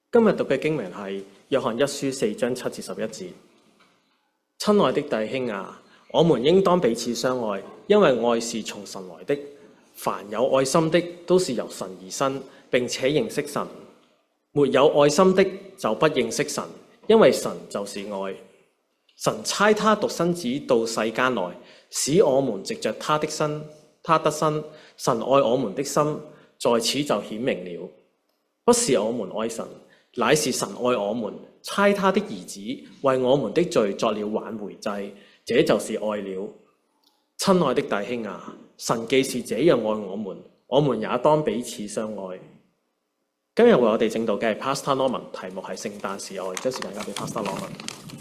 今日讀嘅經文係約翰一書4章7至11節。親愛的弟兄啊，我們應當彼此相愛，因為愛是從神來的。凡有愛心的，都是由神而生，並且認識神。沒有愛心的，就不認識神，因為神就是愛。神差他獨生子到世間來，使我們藉着他得生。神愛我們的心，在此就顯明了。不是我們愛神，乃是神愛我們，差他的兒子為我們的罪作了挽回祭，這就是愛了。親愛的弟兄啊，神既是這樣愛我們也當彼此相愛。今日為我哋證道嘅係 Pastor Norman， 題目係聖誕是愛，將時間交俾 Pastor Norman。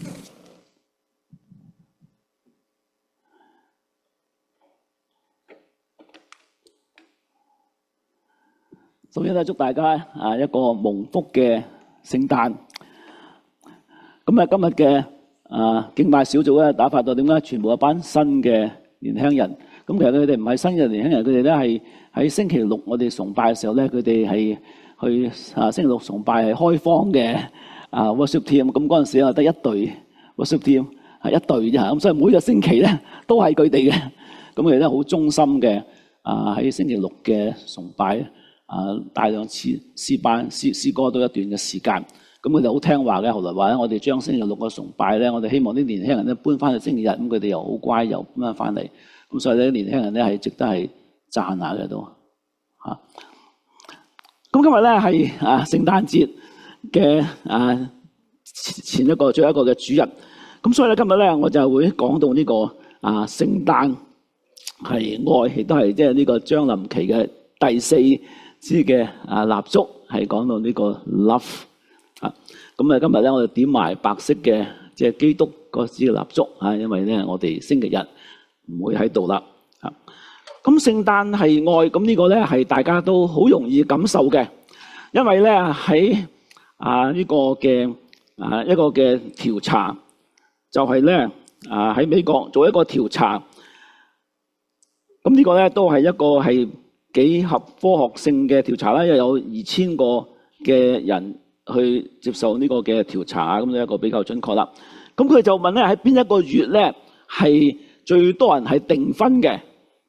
首先咧，祝大家一個蒙福嘅聖誕。咁今日嘅敬拜小組咧打發到點解全部一班新嘅年輕人。咁其實佢哋唔係新嘅年輕人，佢哋咧係喺星期六我哋崇拜嘅時候咧，佢哋係去星期六崇拜係開荒嘅worship team。咁嗰陣時得一隊 worship team， 係一隊啫。咁所以每個星期咧都係佢哋嘅。咁佢哋咧好忠心嘅喺星期六嘅崇拜。大量次詩班詩歌都一段嘅時間，咁佢哋好聽話嘅。後來話咧，我哋將星期六嘅崇拜咧，我哋希望啲年輕人咧搬翻去星期日，咁佢哋又好乖，又搬翻嚟。咁所以咧，年輕人咧係值得係讚下嘅都嚇。咁今日咧係聖誕節嘅前一個最後一個嘅主日，咁所以咧今日咧我就會講到呢個聖誕係愛，亦都係即係呢個將臨期嘅第4支嘅蠟燭，係講到呢個 love 咁今日咧我哋點埋白色嘅即係基督嗰支蠟燭因為咧我哋星期日唔會喺度啦咁聖誕係愛，咁呢個咧係大家都好容易感受嘅，因為咧喺呢個嘅一個嘅調查，就係咧喺美國做一個調查，咁呢個咧都係一個係幾合科學性嘅調查啦，因為有2000個嘅人去接受呢個嘅調查，咁呢一個比較準確啦。咁佢就問咧喺邊一個月咧係最多人係訂婚嘅？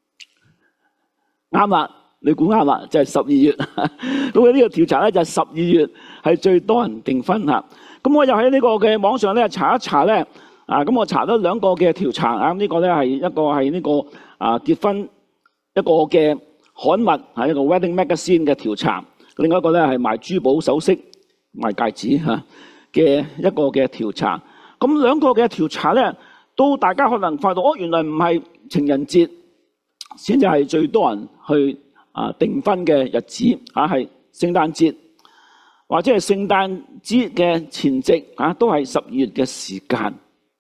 啱啦，你估啱啦，就係12月。咁佢呢個調查咧就係12月係最多人訂婚嚇。咁我又喺呢個嘅網上咧查一查咧，咁我查咗2個嘅調查呢個咧係一個係呢個結婚一個嘅刊物係一個 Wedding Magazine 嘅調查，另外一個咧係賣珠寶首飾、賣戒指嘅一個嘅調查。咁2個嘅調查咧，都大家可能發覺原來唔係情人節先至係最多人去訂婚嘅日子係聖誕節或者係聖誕節嘅前夕都係12月嘅時間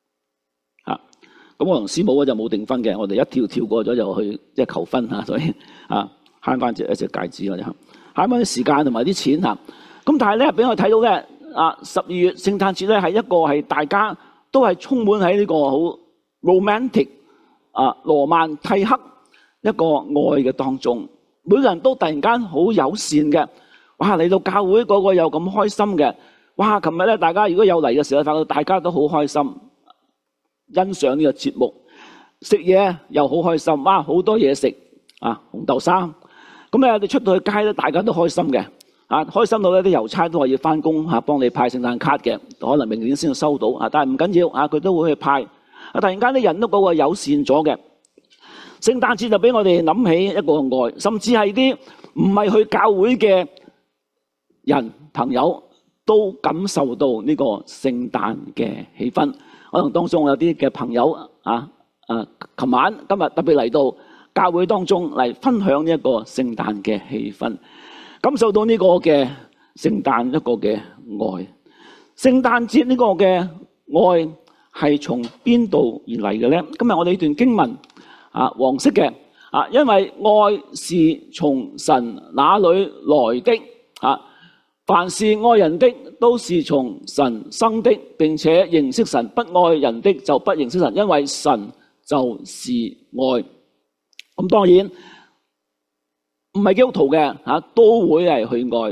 咁我同師母就冇訂婚嘅，我哋一跳過咗就去即係求婚所以慳翻一隻戒指，我哋慳翻啲時間同埋啲錢咁但係咧俾我睇到咧12月聖誕節咧係一個係大家都係充滿喺呢個好 romantic 羅曼蒂克一個愛嘅當中，每個人都突然間好友善嘅，哇嚟到教會個個又咁開心嘅，哇！琴日咧大家如果有嚟嘅時候，發覺大家都好開心。欣賞呢個節目，食嘢又好開心，哇！好多嘢食紅豆沙，咁咧你出到去街咧，大家都開心嘅，開心到咧啲郵差都話要翻工幫你派聖誕卡嘅，可能明年先收到但係唔緊要佢都會去派。突然間啲人都嗰個友善咗嘅，聖誕節就俾我哋諗起一個愛，甚至係啲唔係去教會嘅人朋友都感受到呢個聖誕嘅氣氛。可能當中有啲嘅朋友琴晚今日特別嚟到教會當中嚟分享呢一個聖誕嘅氣氛，感受到呢個嘅聖誕一個嘅愛。聖誕節呢個嘅愛係從邊度而嚟嘅咧？今日我哋呢段經文黃色嘅因為愛是從神那裏來的凡是愛人的都是從神生的，並且認識神；不愛人的就不認識神，因為神就是愛。咁當然唔係基督徒嘅都會係去愛，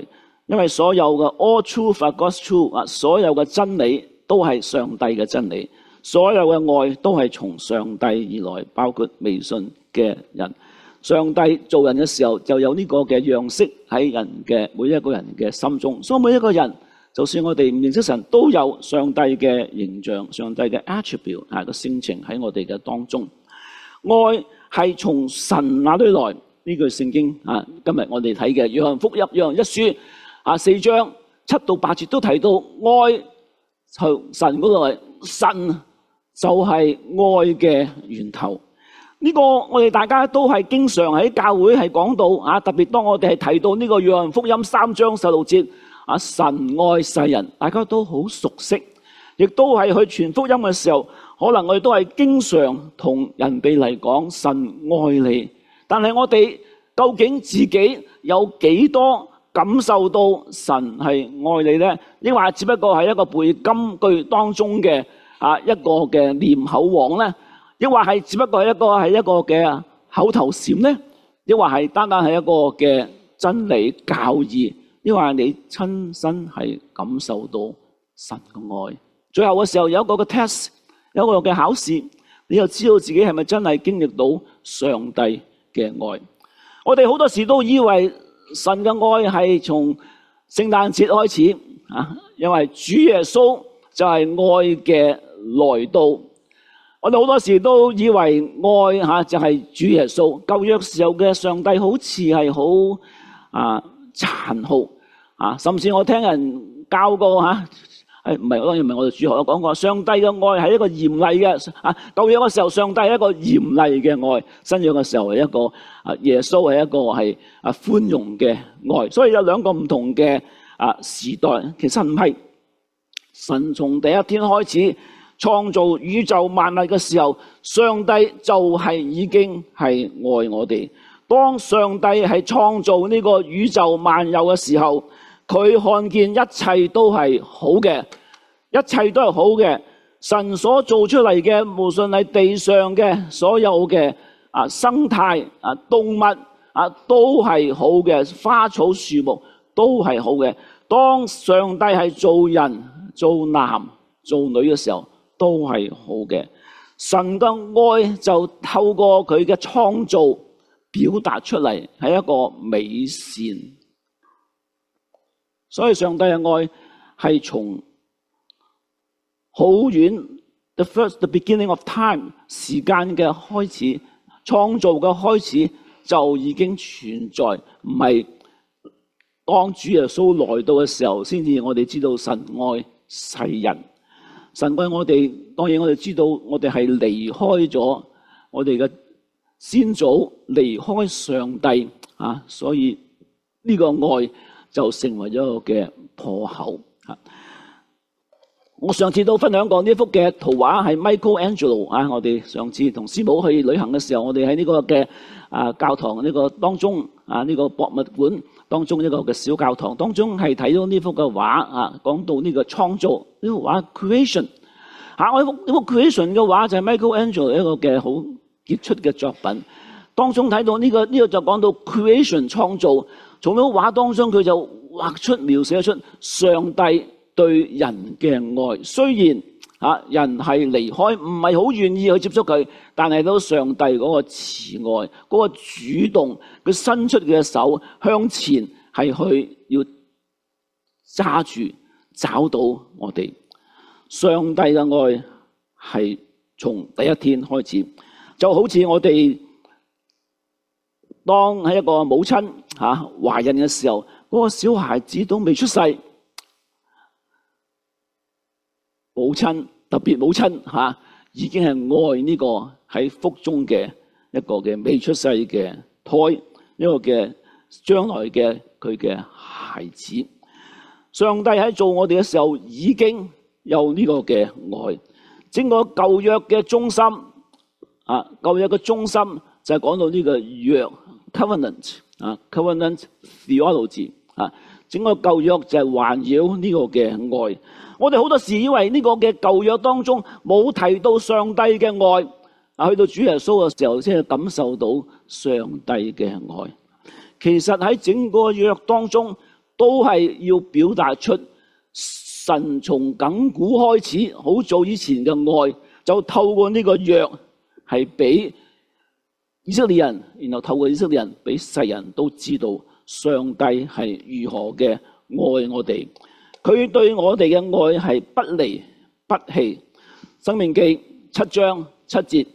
因為所有嘅 all truth are God's truth 所有嘅真理都係上帝嘅真理，所有嘅愛都係從上帝而來，包括未信嘅人。上帝做人嘅時候就有呢個嘅樣式喺人嘅每一個人嘅心中，所以每一個人就算我哋唔認識神，都有上帝嘅形象、上帝嘅 attribute 個性情喺我哋嘅當中。愛係從神那裏來，呢句聖經今日我哋睇嘅約翰福音約翰一書4章7到8節都提到愛從神嗰度嚟，神就係愛嘅源頭。呢個我哋大家都係經常喺教會係講到特別當我哋係提到呢個約翰福音3章16節神愛世人，大家都好熟悉，亦都係去傳福音嘅時候，可能我哋都係經常同人哋嚟講神愛你，但係我哋究竟自己有幾多感受到神係愛你呢？抑或只不過係一個背金句當中嘅一個嘅念口簧呢？抑或係只不過係一個嘅口頭禪呢？抑或係單單係一個嘅真理教義？抑或係你親身係感受到神嘅愛？最後嘅時候有一個嘅 test， 有一個嘅考試，你就知道自己係咪真係經歷到上帝嘅愛。我哋好多時都以為神嘅愛係從聖誕節開始因為主耶穌就係愛嘅來到。我哋好多時都以為愛就係主耶穌。舊約時候嘅上帝好似係好殘酷甚至我聽人教過唔係，當然唔係我哋主學，我講過上帝嘅愛係一個嚴厲嘅舊約嘅時候，上帝係一個嚴厲嘅愛；新約嘅時候係一個耶穌係一個係寬容嘅愛。所以有兩個唔同嘅時代。其實唔係，神從第一天開始創造宇宙萬物嘅時候，上帝就係已經係愛我哋。當上帝係創造呢個宇宙萬有嘅時候，佢看見一切都係好嘅，一切都係好嘅。神所做出嚟嘅，無論係地上嘅所有嘅生態動物都係好嘅，花草樹木都係好嘅。當上帝係做人、做男、做女嘅時候，都係好嘅。神嘅愛就透過佢嘅創造表達出嚟，係一個美善。所以上帝嘅愛係從好遠 the beginning of time 時間嘅開始，創造嘅開始就已經存在，唔係當主耶穌來到嘅時候先至我哋知道神愛世人。神愛我哋，當然我哋知道我哋係離開咗我哋嘅先祖，離開上帝所以呢個愛就成為咗一個嘅破口。我上次都分享過呢幅嘅圖畫係 Michelangelo 我哋上次同師母去旅行嘅時候，我哋喺呢個嘅教堂呢個當中呢個博物館當中一個嘅小教堂當中係睇到呢幅嘅畫講到呢個創造呢幅畫 creation 我呢幅 creation 嘅畫就係 Michelangelo 一個嘅好傑出嘅作品。當中睇到呢個就講到 creation 創造，從呢幅畫當中佢就畫出描寫出上帝對人嘅愛。雖然人係離開，唔係好願意去接觸佢，但係都上帝嗰個慈愛，嗰個主動，佢伸出嘅手向前係去要揸住找到我哋。上帝嘅愛係從第一天開始，就好似我哋當喺一個母親懷孕嘅時候，嗰個小孩子都未出世，母親特別母親已經係愛呢個喺腹中嘅一個嘅未出世嘅胎，一個嘅將來嘅佢嘅孩子。上帝喺做我哋嘅時候已經有呢個嘅愛。整個舊約嘅中心舊約嘅中心就係講到呢個約 covenant theology 整個舊約就係環繞呢個嘅愛。我哋好多時以為呢個嘅舊約當中冇提到上帝嘅愛，去到主耶穌嘅時候先感受到上帝嘅愛。其實喺整個約當中都係要表達出神從亙古開始，好早以前嘅愛，就透過呢個約係俾以色列人，然後透過以色列人俾世人都知道上帝係如何嘅愛我哋。佢對我哋嘅愛係不離不棄。申命記7章7節，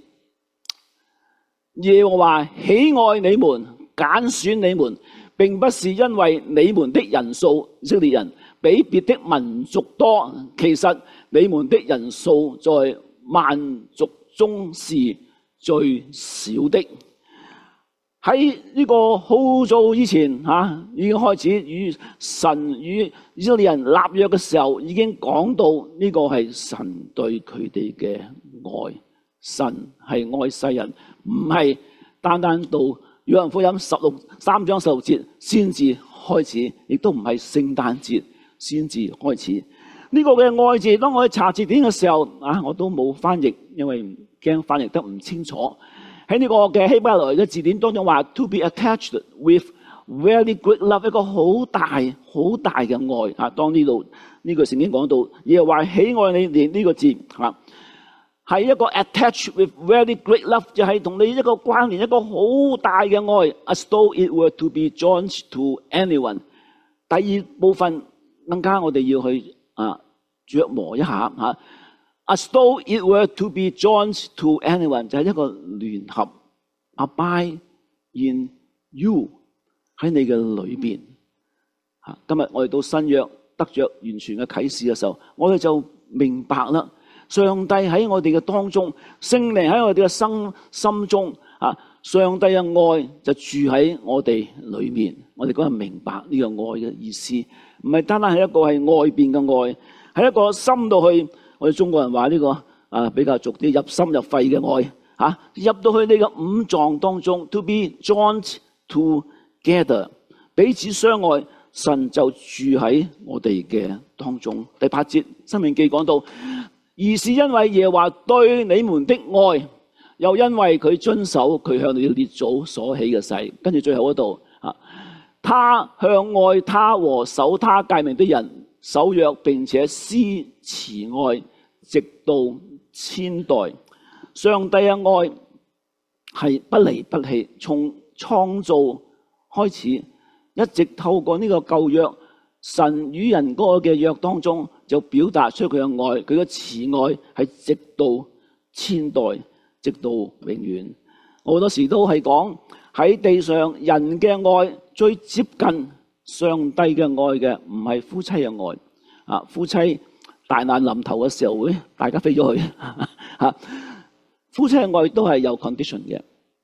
耶和華喜愛你們，揀選你們，並不是因為你們的人數，以色列人比別的民族多，其實你們的人數在萬族中是最少的。喺呢個好早以前已經開始與神與以色列人立約嘅時候，已經講到呢個係神對佢哋嘅愛。神係愛世人，唔係單單到約翰福音3章16節先至開始，亦都唔係聖誕節先至開始。呢個嘅愛字，當我去查字典嘅時候我都冇翻譯，因為驚翻譯得唔清楚。喺呢個嘅希伯來嘅字典當中話 to be attached with very great love， 一個好大好大嘅愛。當呢度呢句聖經講到耶和華喜愛你哋呢個字係一個 attached with very great love， 就係同你一個關聯，一個好大嘅愛。As though it were to be joined to anyone。第二部分更加我哋要去琢磨一下As though it were to be joined to anyone， 就係一個聯合 abide in you， 喺你嘅裏邊。今日我哋到新約得着完全嘅啟示嘅時候，我哋就明白啦。上帝喺我哋嘅當中，聖靈喺我哋嘅心中上帝嘅愛就住喺我哋裏面。我哋嗰日明白呢個愛嘅意思，唔係單單係一個係外邊嘅愛，係一個深到去。我哋中國人話呢個比較俗啲，入心入肺嘅愛入到去你嘅五臟當中 ，to be joined together， 彼此相愛，神就住喺我哋嘅當中。第8節，申命記講到，而是因為耶和華對你們的愛，又因為佢遵守佢向你列祖所起嘅誓。跟住最後嗰度他向愛他和守他誡命的人守約，並且施慈愛，直到千代。上帝嘅愛係不離不棄，從創造開始，一直透過呢個舊約，神與人嗰個嘅約當中，就表達出佢嘅愛，佢嘅慈愛係直到千代，直到永遠。我好多時都係講喺地上人嘅愛最接近上帝嘅愛嘅，唔係夫妻嘅愛。夫妻大難臨頭嘅時候會大家飛咗去夫妻嘅愛都係有 condition 嘅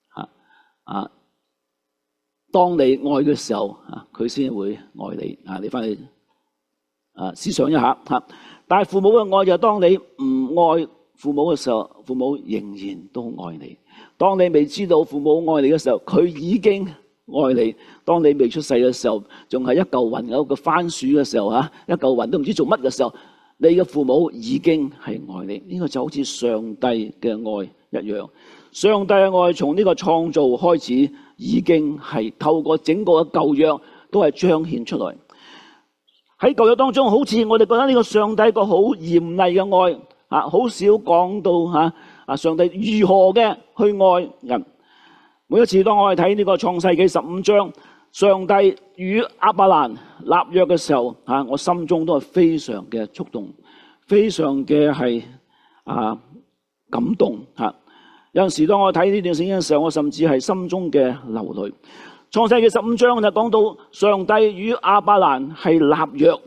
當你愛嘅時候佢先會愛你你翻去思想一下但係父母嘅愛就係當你唔愛父母嘅時候，父母仍然都愛你。當你未知道父母愛你嘅時候，佢已經愛你。當你未出世嘅時候，仲係一嚿雲有個番薯嘅時候一嚿雲都唔知做乜嘅時候，你嘅父母已經係愛你。呢個就好似上帝嘅愛一樣。上帝嘅愛從呢個創造開始，已經係透過整個嘅舊約都係彰顯出來。喺舊約當中，好似我哋覺得呢個上帝一個好嚴厲嘅愛好少講到上帝如何嘅去愛人。每一次當我哋睇呢個創世記15章，上帝與亞伯蘭立約嘅時候我心中都係非常嘅觸動，非常嘅係感動有陣時當我睇呢段聖經嘅時候，我甚至係心中嘅流淚。創世記15章就講到上帝與亞伯蘭係立約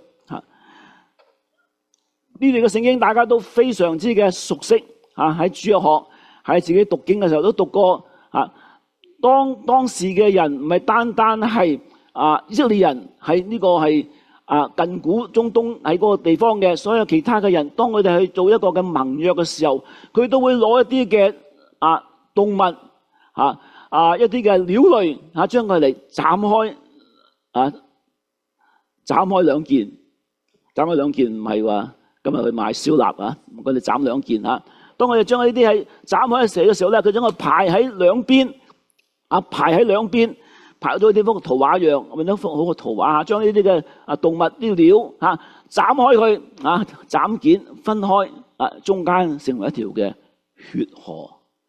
呢段嘅聖經大家都非常之嘅熟悉喺主日學喺自己讀經嘅時候都讀過當時嘅人唔係單單係以色列人，喺呢個係近古中東喺嗰個地方嘅所有其他嘅人，當佢哋去做一個嘅盟約嘅時候，佢都會攞一啲嘅動物一啲嘅鳥類將佢哋斬開兩件，斬開兩件唔係話今日去買燒臘佢哋斬兩件當佢哋將呢啲係斬開嘅時候咧，佢將佢排喺兩邊排喺兩邊， 排咗呢幅圖畫樣，揾到一幅好嘅圖畫，將呢啲嘅動物啲料斬開佢斬件分開中間成為一條嘅血河。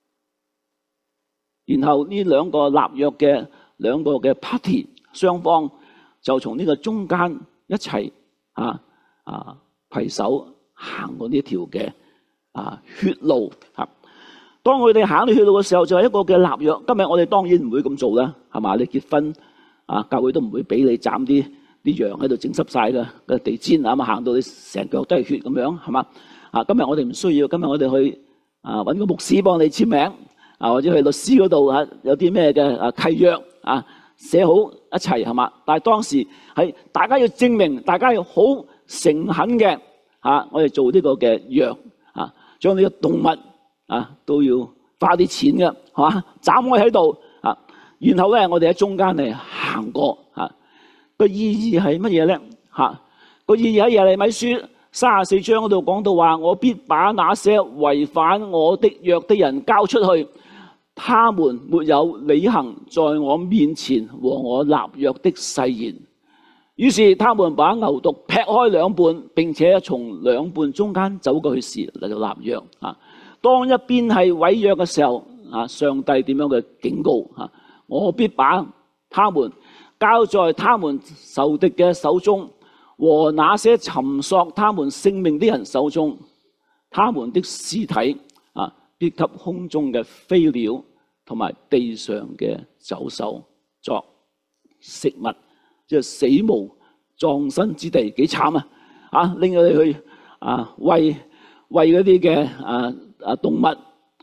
然後呢兩個立約嘅兩個嘅 party 雙方就從呢個中間一齊攜手行過呢條嘅血路。當佢哋行到血路嘅時候，就係一個嘅立約。今日我哋當然唔會咁做啦，係嘛？你結婚教會都唔會俾你斬啲羊喺度整濕晒嘅地氈啊嘛，行到你成腳都係血咁樣，係嘛？今日我哋唔需要，今日我哋去揾個牧師幫你簽名或者去律師嗰度有啲咩嘅契約寫好一齊，係嘛？但係當時係大家要證明，大家要好誠懇嘅我哋做呢個嘅約將呢個動物都要花啲錢嘅，係嘛？斬開喺度然後咧我哋喺中間嚟行過個意義係乜嘢咧？個意義喺耶利米書34章嗰度講到話，我必把那些違反我的約的人交出去，他們沒有履行在我面前和我立約的誓言。於是他們把牛犢劈開兩半，並且從兩半中間走過去時嚟到立約。當一邊係違約嘅時候，上帝點樣嘅警告？我必把他們交在他們仇敵嘅手中，和那些尋索他們性命的人手中，他們的屍體必給空中嘅飛鳥同埋地上嘅走獸作食物，即係死無葬身之地，幾慘啊！拎咗你去餵嗰啲嘅動物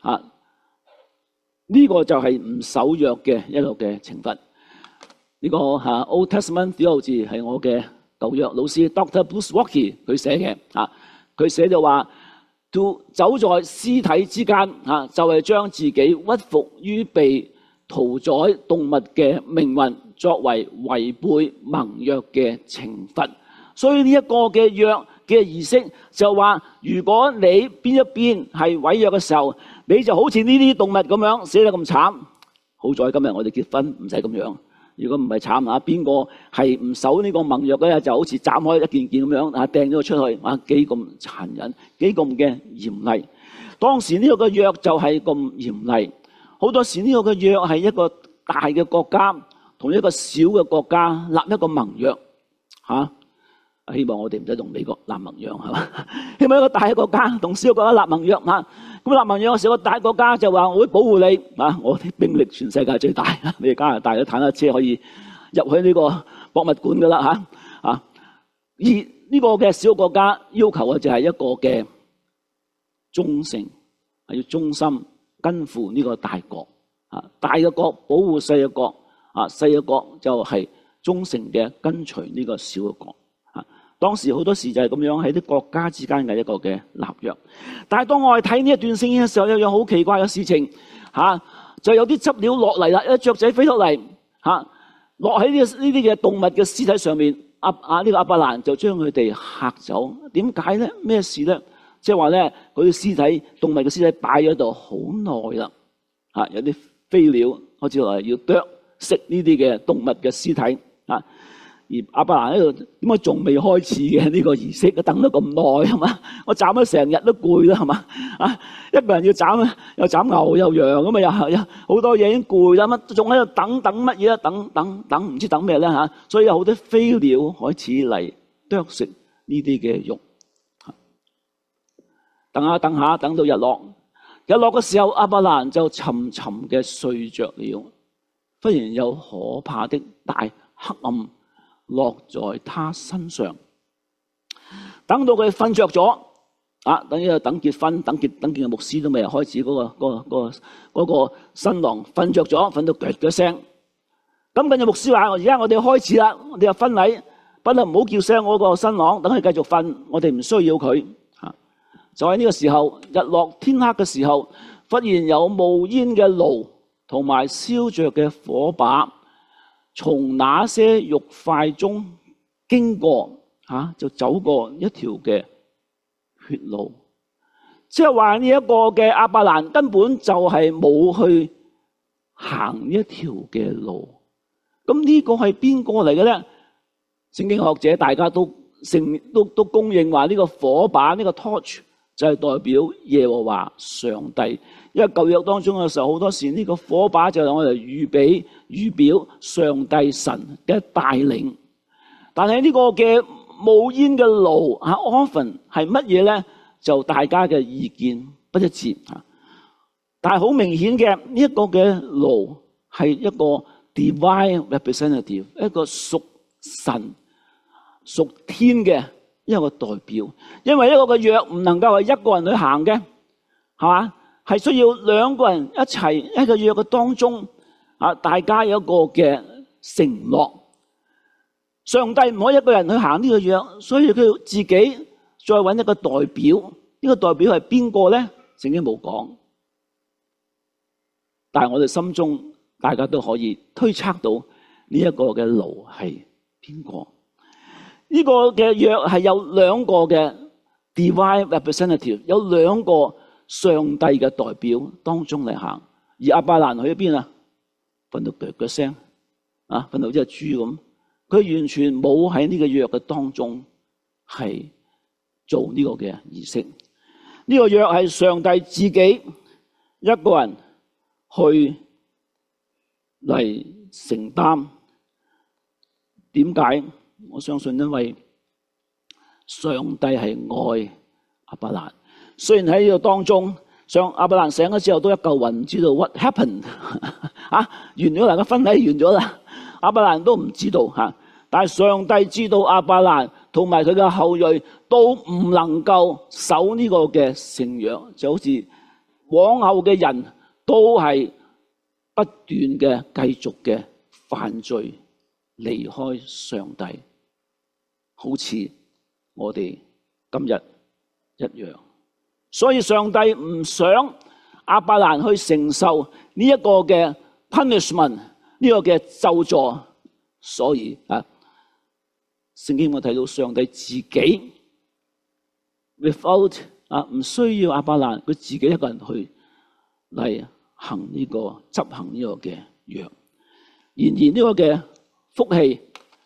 呢個就係唔守約嘅一個嘅懲罰。呢個Old Testament Theology 係我嘅舊約老師 Dr. Bruce Waltke 佢寫嘅佢寫就話，走在屍體之間就係將自己屈服於被屠宰動物嘅命運，作為違背盟約嘅懲罰。所以呢一個嘅約嘅儀式就話，如果你邊一邊係違約嘅時候，你就好似呢啲動物咁樣死得咁慘。好在今日我哋結婚唔使咁樣。如果唔係慘邊個係唔守呢個盟約嘅，就好似斬開一件件咁樣掟咗出去幾咁殘忍，幾咁嘅嚴厲。當時呢個嘅約就係咁嚴厲。好多時呢個嘅約係一個大嘅國家同一個小嘅國家立一個盟約希望我哋唔使同美國立盟約，係嘛？希望一個大嘅國家同小嘅國家立盟約咁立盟約嘅時候，個大國家就話我會保護你我啲兵力全世界最大，你加拿大嘅坦克車可以入去呢個博物館㗎啦而呢個嘅小國家要求嘅就係一個嘅忠誠，係要忠心跟附呢個大國大嘅國保護細嘅國細嘅國就係忠誠嘅跟隨呢個小嘅國。當時好多時就係咁樣喺啲國家之間嘅一個嘅立約。但係當我哋睇呢一段聖經嘅時候，有樣好奇怪嘅事情就有啲執料落嚟啦，有雀仔飛落嚟落喺呢啲嘅動物嘅屍體上面。呢個亞伯蘭就將佢哋嚇走。點解咧？咩事咧？即係話咧，嗰啲屍體動物嘅屍體擺咗喺度好耐啦有啲飛鳥開始落嚟要啄食呢啲嘅動物嘅屍體而亞伯蘭喺度點解仲未開始嘅呢個儀式？等咗咁耐係嘛？我斬咗成日都攰啦係嘛？一個人要斬又斬牛又羊咁又好多嘢已經攰啦，乜仲喺度等乜嘢？等唔知等咩咧所以有好多飛鳥開始嚟啄食呢啲嘅肉。等下等到日落嘅時候，亞伯蘭就沉沉嘅睡着了。忽然有可怕的大黑暗落在他身上。等到佢瞓着咗等結婚等見嘅牧師都未開始嗰個新郎瞓着咗，瞓到腳嘅聲。咁跟住牧師話：而家我哋開始啦，我哋有婚禮，不過唔好叫醒我個新郎，等佢繼續瞓，我哋唔需要佢。就喺呢個時候，日落天黑嘅時候，忽然有冒煙嘅爐同埋燒着嘅火把從那些肉塊中經過就走過一條嘅血路。即係話呢一個嘅亞伯蘭根本就係冇去行呢一條嘅路。 咁呢個係邊個嚟嘅咧？聖經學者大家都公認話呢個火把呢個 torch 就係代表耶和華上帝。因為舊約當中嘅時候，好多時呢個火把就係我哋預表上帝神嘅帶領。但係呢個嘅冒煙嘅爐often 係乜嘢咧？就大家嘅意見不一致。但係好明顯嘅呢一個嘅爐係一個 divine representative， 一個屬神屬天嘅一個代表。因為一個嘅約唔能夠係一個人去行嘅，係嘛？係需要兩個人一齊一個約嘅當中，大家有一個嘅承諾。上帝唔可以一個人去行呢個約，所以佢要自己再揾一個代表。呢個代表係邊個咧？聖經冇講，但係我哋心中大家都可以推測到呢一個嘅爐係邊個。呢個嘅約係有兩個嘅 divine representative， 有兩個上帝嘅代表當中嚟行。而亞伯蘭去咗邊啊？瞓到腳腳聲，瞓到好似豬咁。佢完全冇喺呢個約嘅當中係做呢個嘅儀式。呢個約係上帝自己一個人去嚟承擔。點解？我相信因為上帝係愛亞伯蘭。雖然喺呢個當中，亞伯蘭醒咗之後都一嚿雲，唔知道 what happened 完咗啦，個婚禮完咗啦，亞伯蘭都唔知道。但係上帝知道亞伯蘭同埋佢嘅後裔都唔能夠守呢個嘅承約，就好似往後嘅人都係不斷嘅繼續嘅犯罪，離開上帝，好似我哋今日一樣。所以上帝唔想亞伯蘭去承受呢一個嘅 punishment， 呢個嘅咒詛，所以聖經我睇到上帝自己 without 唔需要亞伯蘭，佢自己一個人去嚟行呢個執行呢個嘅約。然而呢個嘅福氣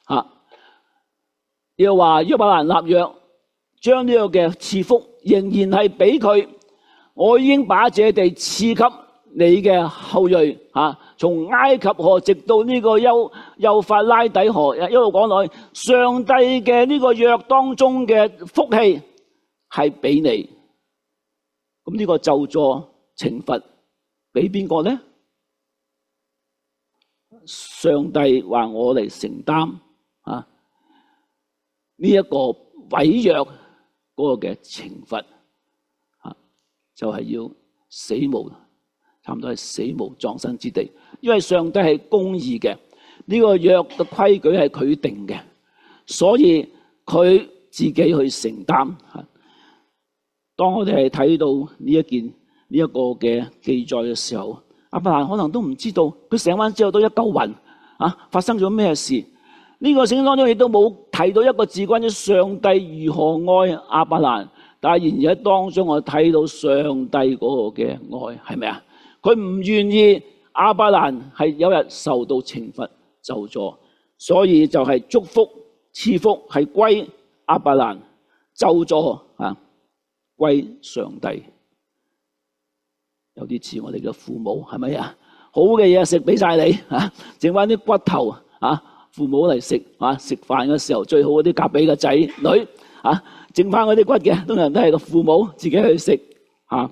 又話亞伯蘭立約，將呢個嘅賜福仍然係俾佢。我已經把這地賜給你嘅後裔，從埃及河直到呢個幼發拉底河，一路講落去，上帝嘅呢個約當中嘅福氣係俾你。咁呢個咒詛懲罰俾邊個呢？上帝話我嚟承擔呢一個毀約嗰個嘅懲罰，就係要死無，差唔多係死無葬身之地。因為上帝係公義嘅，呢個約嘅規矩係佢定嘅，所以佢自己去承擔。當我哋係睇到呢一個嘅記載嘅時候，亞伯蘭可能都唔知道，佢醒返之後都一嚿雲，發生咗咩事？呢個聖經當中亦都冇提到一個字關於上帝如何愛亞伯蘭，但係然而喺當中我睇到上帝嗰個嘅愛，係咪啊？佢唔願意亞伯蘭係有日受到懲罰咒詛，所以就係祝福賜福係歸亞伯蘭，咒詛歸上帝。有啲似我哋嘅父母，係咪啊？好嘅嘢食俾晒你，剩翻啲骨頭，父母嚟食，食飯嘅時候最好嗰啲夾俾個仔女，剩翻嗰啲骨嘅，通常都係個父母自己去食。然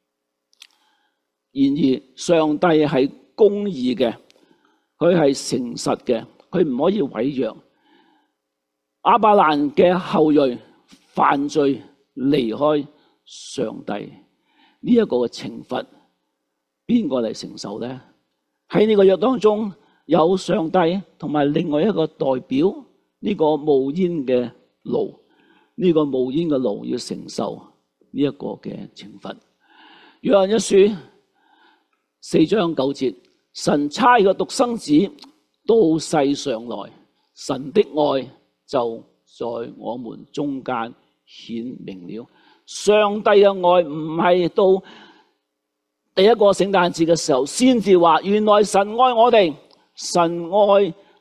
而上帝係公義嘅，佢係誠實嘅，佢唔可以毀約。亞伯蘭嘅後裔犯罪離開上帝，呢一個嘅懲罰邊個嚟承受呢？喺呢個約當中有上帝同埋另外一個代表，呢個冒煙嘅爐，呢個冒煙嘅爐要承受呢一個嘅懲罰。約翰一書4章9節，神差個獨生子到世上來，神的愛就在我們中間顯明了。上帝嘅愛唔係到第一個聖誕節嘅時候先至話，原來神愛我哋，神愛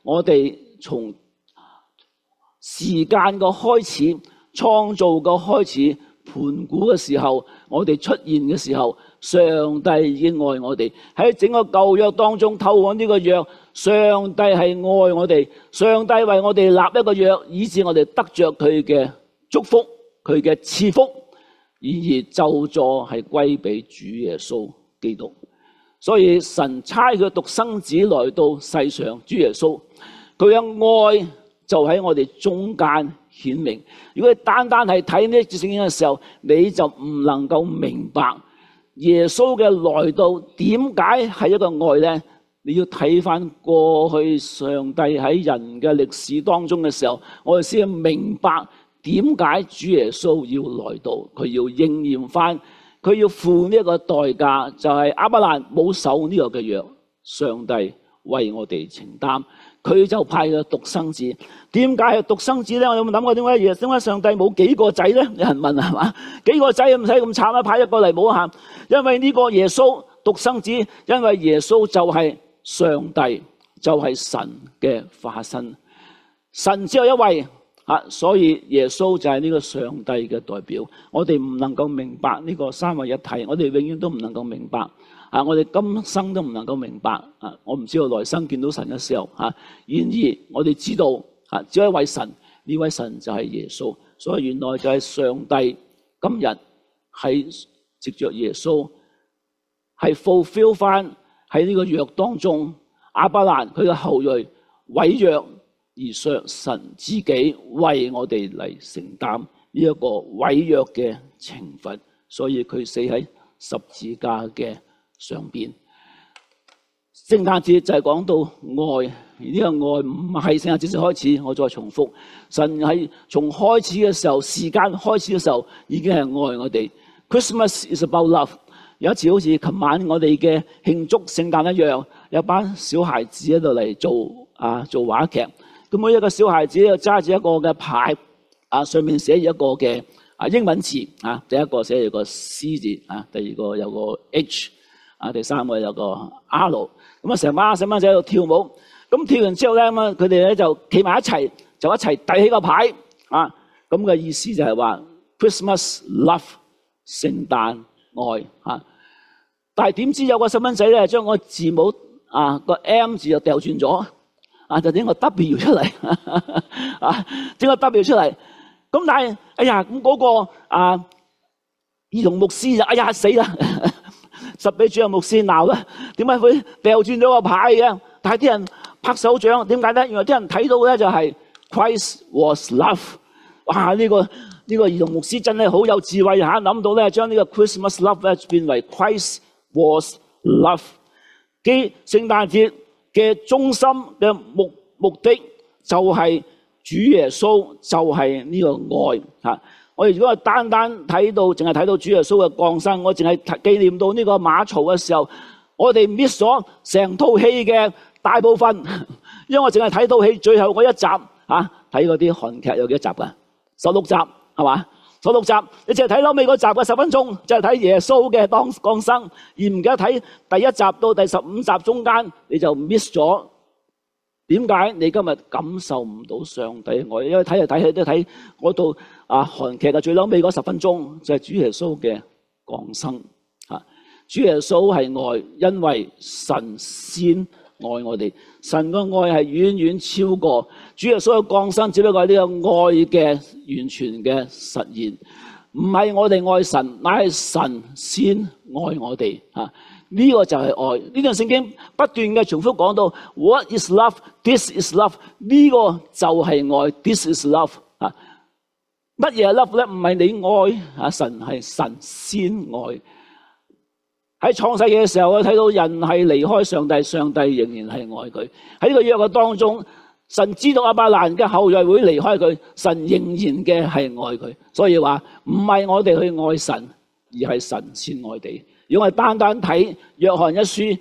我哋從時間嘅開始、創造嘅開始、盤古嘅時候，我哋出現嘅時候，上帝已經愛我哋。喺整個舊約當中，透過呢個約，上帝係愛我哋，上帝為我哋立一個約，以致我哋得着佢嘅祝福、佢嘅賜福，而咒詛係歸俾主耶穌基督。所以神差佢獨生子來到世上，主耶穌，佢嘅愛就喺我哋中間顯明。如果你單單係睇呢一節聖經嘅時候，你就唔能夠明白耶穌嘅來到點解係一個愛呢？你要睇翻過去上帝喺人嘅歷史當中嘅時候，我哋先明白點解主耶穌要來到，佢要應驗翻，佢要付呢一個代價，就係亞伯蘭冇守呢個嘅約，上帝為我哋承擔。佢就派個獨生子。點解係獨生子咧？我有冇諗過點解上帝冇幾個仔咧？有人問係嘛？幾個仔唔使咁慘啦，派一個嚟冇限。因為呢個耶穌獨生子，因為耶穌就係上帝，就係神嘅化身。神只有一位，所以耶穌就係呢個上帝嘅代表。我哋唔能夠明白呢個三位一體，我哋永遠都唔能夠明白。我哋今生都唔能夠明白，我唔知道來生見到神嘅時候，然而我哋知道，只有一位神，呢位神就係耶穌。所以原來就係上帝今日喺藉着耶穌係 fulfill 翻喺呢個約當中，亞伯蘭佢嘅後裔毀約，而上神自己為我哋嚟承擔呢一個毀約嘅懲罰，所以佢死喺十字架嘅上邊。聖誕節就係講到愛，而呢個愛唔係聖誕節先開始。我再重複，神係從開始嘅時候，時間開始嘅時候已經係愛我哋。Christmas is about love。有一次好似琴晚我哋嘅慶祝聖誕一樣，有班小孩子喺度嚟做話劇。咁每一個小孩子就揸住一個嘅牌，上面寫住一個嘅英文詞，第一個寫住個 C 字，第二個有個 H， 第三個有個 R。咁成班細蚊仔喺度跳舞。咁跳完之後咧，佢哋咧就企埋一齊，就一齊遞起個牌。咁嘅意思就係話 Christmas love， 聖誕愛。但係點知有個細蚊仔咧，將個字母個 M 字就掉轉咗，就整個 W 出嚟，整個 W 出嚟。咁但係，哎呀，咁嗰個兒童牧師就哎呀死啦，實俾主任牧師鬧啦。點解佢掉轉咗個牌嘅？但係啲人拍手掌，點解咧？原來啲人睇到咧就係 Christ was love。哇！呢個兒童牧師真係好有智慧嚇，諗到咧將呢個 Christmas love 咧變為 Christ was love。基聖誕節嘅中心嘅目的就係主耶穌，就係呢個愛。我哋如果係單單睇到，淨係睇到主耶穌嘅降生，我淨係紀念到呢個馬槽嘅時候，我哋 miss 咗成套戲嘅大部分，因為我淨係睇到戲最後嗰一集，睇嗰啲韓劇有幾多集㗎？16集係嘛？16集，你淨係睇後尾嗰集嘅10分鐘，就係睇耶穌嘅降生，而唔記得睇第一集到第15集中間，你就 miss 咗。點解你今日感受唔到上帝嘅愛？因為睇嚟睇去都睇嗰套韓劇嘅最後尾嗰10分鐘，就係主耶穌嘅降生。主耶穌係愛，因為神先愛我哋。神嘅愛係遠遠超過主耶穌嘅降生，只不過係呢個愛嘅完全嘅實現。唔係我哋愛神，乃係神先愛我哋。呢個就係愛。呢段聖經不斷嘅重複講到 What is love? This is love。呢個就係愛。This is love。乜嘢係 love 咧？唔係你愛神，係神先愛。喺創世紀嘅時候，我睇到人係離開上帝，上帝仍然係愛佢。喺呢個約嘅當中，神知道亞伯蘭嘅後裔會離開佢，神仍然嘅係愛佢。所以話唔係我哋去愛神，而係神先愛你。如果我哋單單睇約翰一書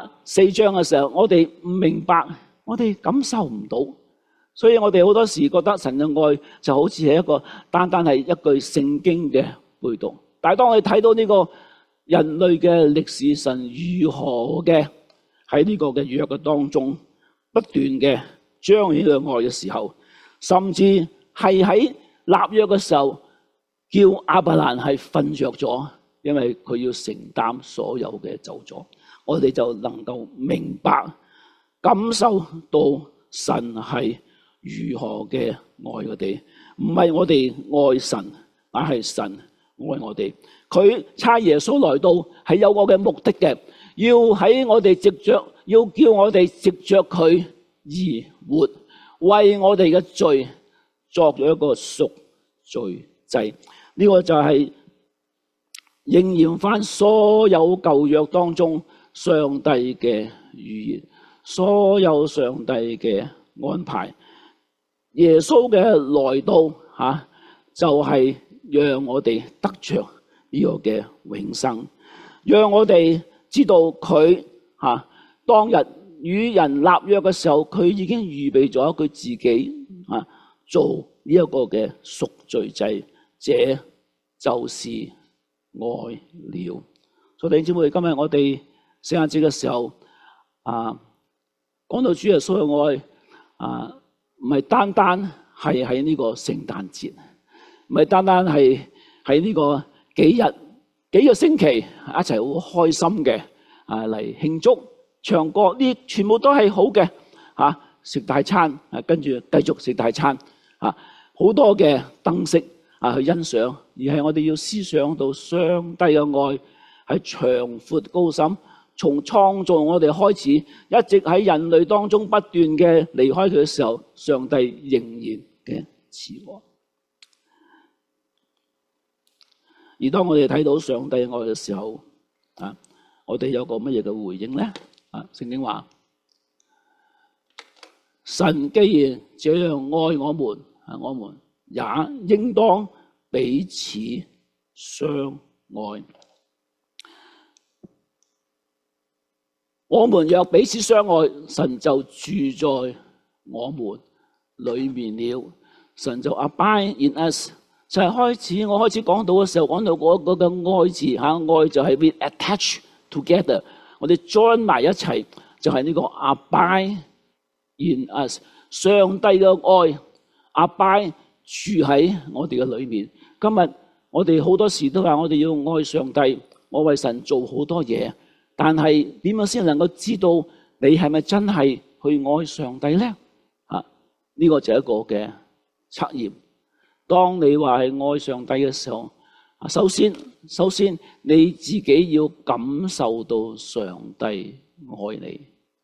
4章嘅時候，我哋唔明白，我哋感受唔到。所以我哋好多時覺得神嘅愛就好似係一個單單係一句聖經嘅背讀。但係當我哋睇到呢個人類嘅歷史，神如何嘅喺呢個嘅約嘅當中不斷嘅彰顯佢嘅愛嘅時候，甚至係喺立約嘅時候，叫亞伯蘭係瞓着咗，因為佢要承擔所有嘅咒詛。我哋就能夠明白、感受到神係如何嘅愛我哋，唔係我哋愛神，而係神愛我哋。佢差耶穌來到係有個嘅目的嘅，要喺我哋藉着，要叫我哋藉着佢而活，為我哋嘅罪作咗一個贖罪祭。呢個就係應驗翻所有舊約當中上帝嘅預言，所有上帝嘅安排。耶穌嘅來到就係讓我哋得着呢個嘅永生，讓我哋知道佢當日與人立約嘅時候，佢已經預備咗佢自己做呢一個嘅贖罪祭，這就是愛了。所以弟兄姊妹，今日我哋聖誕節嘅時候講到主耶穌嘅愛唔係單單係喺呢個聖誕節，唔係單單係喺呢個幾個星期一齊好開心嘅嚟慶祝唱歌，呢全部都係好嘅食大餐跟住繼續食大餐好多嘅燈飾去欣賞，而係我哋要思想到上帝嘅愛係長闊高深，從創造我哋開始，一直喺人類當中不斷嘅離開佢嘅時候，上帝仍然嘅慈愛。而當我哋睇到上帝嘅愛嘅時候，我哋有個乜嘢嘅回應呢？聖經話：神既然這樣愛我們，我們也應當彼此相愛。我們若彼此相愛，神就住在我們裏面了。神就 abide in us。就係我開始講到嘅時候，講到嗰個愛字愛就係 we attach together， 我哋 join 埋一齊，就係呢個 abide in us。上帝嘅愛 abide 住喺我哋嘅裏面。今日我哋好多時都話我哋要愛上帝，我為神做好多嘢，但係點樣先能夠知道你係咪真係去愛上帝咧？呢個就係一個嘅測驗。當你話係愛上帝嘅時候，首先你自己要感受到上帝愛你。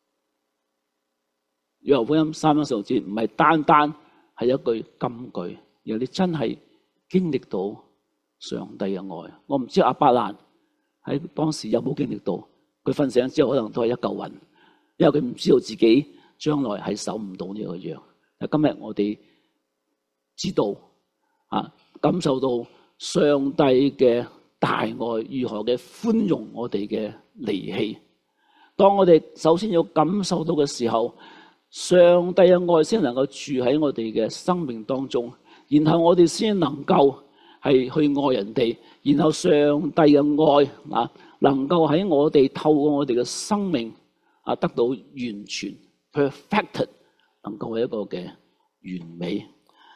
約翰福音3章16節唔係單單係一句金句，而你真係經歷到上帝嘅愛。我唔知亞伯蘭喺當時有冇經歷到，佢瞓醒之後可能都係一嚿雲，因為佢唔知道自己將來係守唔到呢個約。但今日我哋知道感受到上帝嘅大愛如何嘅寬容我哋嘅離棄。當我哋首先要感受到嘅時候，上帝嘅愛先能夠住喺我哋嘅生命當中，然後我哋先能夠係去愛人哋，然後上帝嘅愛能夠喺我哋透過我哋嘅生命得到完全 perfected， 能夠係一個嘅完美。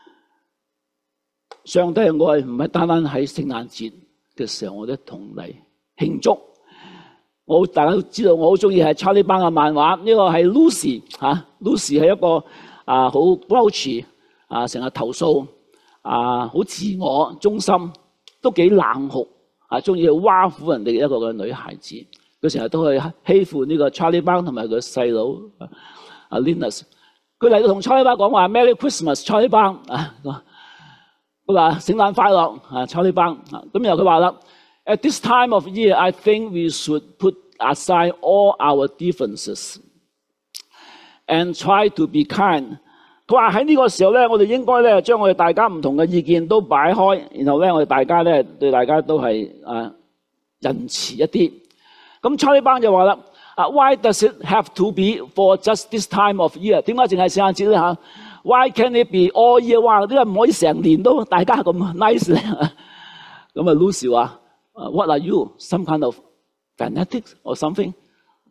上帝嘅愛唔係單單喺聖誕節嘅時候我哋同嚟慶祝。大家都知道我好中意係查理邦嘅漫畫，呢個係 Lucy，Lucy 係一個好 grouchy 成日投訴好自我中心，都幾冷酷中意去挖苦人哋嘅一個嘅女孩子。佢成日都去欺負呢個查理邦同埋佢細佬Linus。佢嚟到同查理邦講話 Merry Christmas， 查理邦佢話聖誕快樂查理邦。咁然後佢話啦，At this time of year, I think we should put aside all our differences and try to be kind。佢話喺呢個時候咧，我哋應該咧將我哋大家唔同嘅意見都擺開，然後咧我哋大家咧對大家都係仁慈一啲。咁查理邦就話啦，Why does it have to be for just this time of year？ 點解淨係聖誕節咧嚇？Why can't it be all year？ 哇！點解唔可以成年都大家咁 nice 咧？咁Lucy 話：What are you? Some kind of fanatic or something？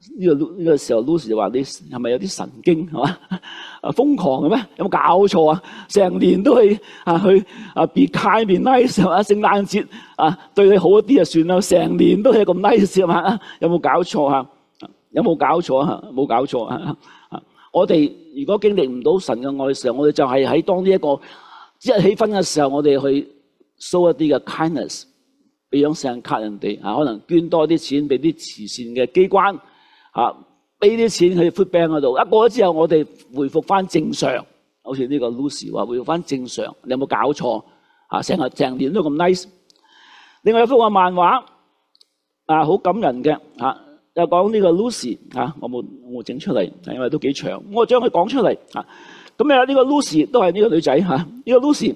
呢個時候 Lucy 就話：你係咪有啲神經係嘛？瘋狂嘅咩？有冇搞錯啊？成年都去be kind be nice 係嘛？聖誕節對你好一啲就算啦，成年都係咁 nice 係嘛？有冇搞錯啊？有冇搞錯啊？冇搞錯啊！我哋如果經歷唔到神嘅愛嘅時候，我哋就係喺當呢一個節日氣氛嘅時候，我哋去 show 一啲嘅 kindness， 俾張聖誕卡人哋可能捐多啲錢俾啲慈善嘅機關俾啲錢去 food bank 嗰度，一過咗之後，我哋回復翻正常，好似呢個 Lucy 話回復翻正常，你有冇搞錯成年都咁 nice。另外一幅嘅漫畫好感人嘅又講呢個 Lucy 我冇整出嚟，因為都幾長，我將佢講出嚟咁呢個 Lucy 都係呢個女仔呢個 Lucy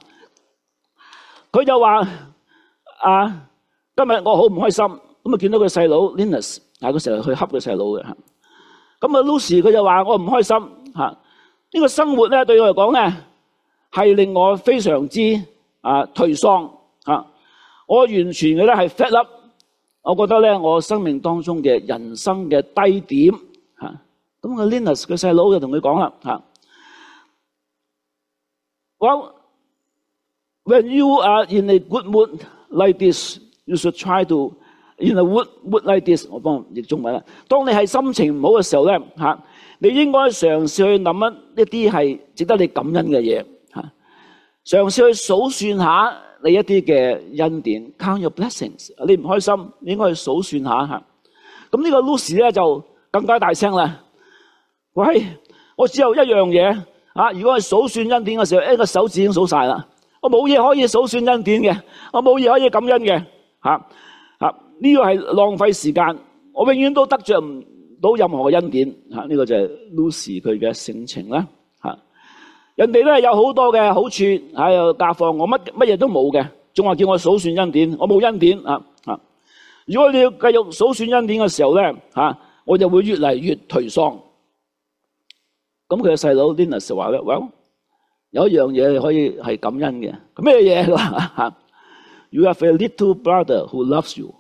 佢就話今日我好唔開心，咁見到個細佬 Linus 佢成日去恰個細佬嘅咁Lucy 佢就話我唔開心呢個生活咧對我嚟講咧係令我非常之頹喪我完全嘅咧係 fed up。我覺得咧，我生命當中嘅人生嘅低點咁個 Linus 嘅細佬就同佢講啦Well, when you are in a good mood like this, you should try to in a good mood like this。我幫譯中文啦。當你係心情唔好嘅時候咧你應該嘗試去諗一啲係值得你感恩嘅嘢嘗試去數算下你一啲嘅恩典 ，count your blessings。你唔開心，你應該去數算下咁呢個 Lucy 咧就更加大聲啦。喂，我只有一樣嘢如果係數算恩典嘅時候，一個手指已經數晒啦。我冇嘢可以數算恩典嘅，我冇嘢可以感恩嘅呢個係浪費時間，我永遠都得着唔到任何嘅恩典呢個就係 Lucy 佢嘅性情啦。人哋咧有好多嘅好處喺假放，我乜嘢都冇嘅，仲話叫我數算恩典，我冇恩典如果你要繼續數算恩典嘅時候咧我就會越嚟越頹喪。咁佢嘅細佬 Linus 就話咧 ，Well， 有一樣嘢可以係感恩嘅，咩嘢？You have a little brother who loves you。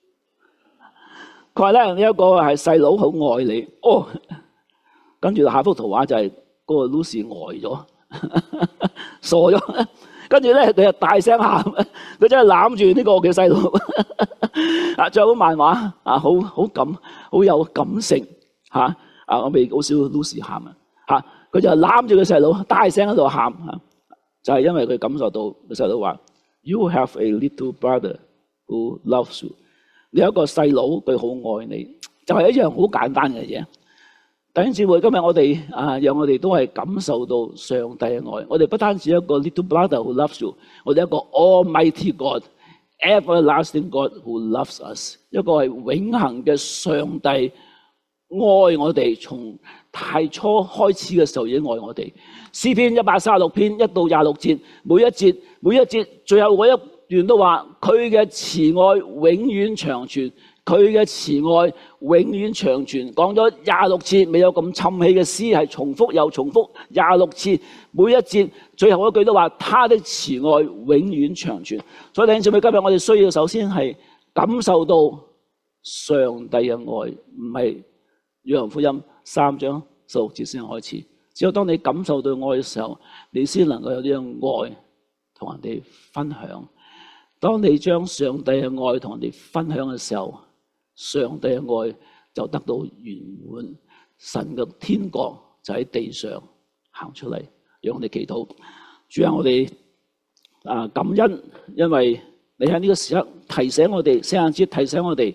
佢話咧，你有一個係細佬好愛你。跟住下幅圖畫就係嗰個 Lucy 呆咗。傻咗，跟住咧佢就大聲喊，佢真係攬住呢個嘅細路，仲有漫畫好有感性我未好少 Lucy 喊佢就攬住個細佬，大聲喺度喊就係因為佢感受到個細佬話 You have a little brother who loves you。你有一個細佬，佢好愛你，就係一樣好簡單嘅嘢。弟兄姊妹，今日我哋讓我哋都係感受到上帝嘅愛。我哋不單止一個 little brother who loves you， 我哋一個 Almighty God、Everlasting God who loves us， 一個係永恆嘅上帝愛我哋，從太初開始嘅時候已經愛我哋。詩篇136篇1到26節，每一節最後嗰一段都話佢嘅慈愛永遠長存。佢嘅慈愛永遠長存，講咗26次，未有咁沉氣嘅詩，係重複又重複26次，每一節最後一句都話他的慈愛永遠長存。所以弟兄姊妹，今日我哋需要首先係感受到上帝嘅愛，唔係約翰福音3章16節先開始。只有當你感受到愛嘅時候，你先能夠有呢種愛同人哋分享。當你將上帝嘅愛同人哋分享嘅時候，上帝嘅愛就得到圓滿，神嘅天國就喺地上行出嚟。讓我哋祈禱，主啊，我哋感恩，因為你喺呢個時刻提醒我哋，聖誕節提醒我哋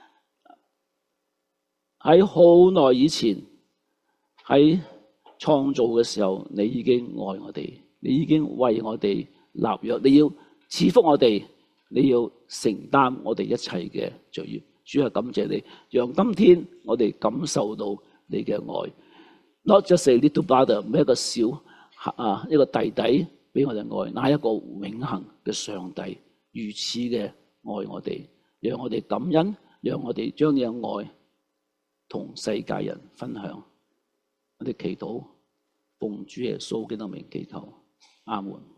喺好耐以前喺創造嘅時候，你已經愛我哋，你已經為我哋立約，你要賜福我哋，你要承擔我哋一切嘅罪孽。主啊，感謝你，讓今天我哋感受到你嘅愛。Not just a little brother， 唔係一個小一個弟弟俾我哋愛，乃一個永恆嘅上帝如此嘅愛我哋，讓我哋感恩，讓我哋將呢個愛同世界人分享。我哋祈禱，奉主耶穌基督名祈求，阿門。